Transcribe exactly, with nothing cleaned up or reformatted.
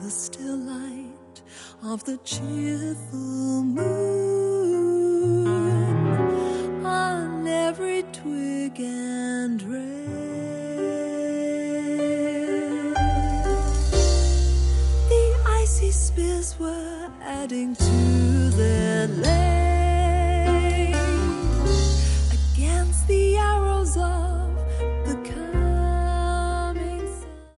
the still light of the cheerful moon on every twig and rail. The icy spears were adding to their length.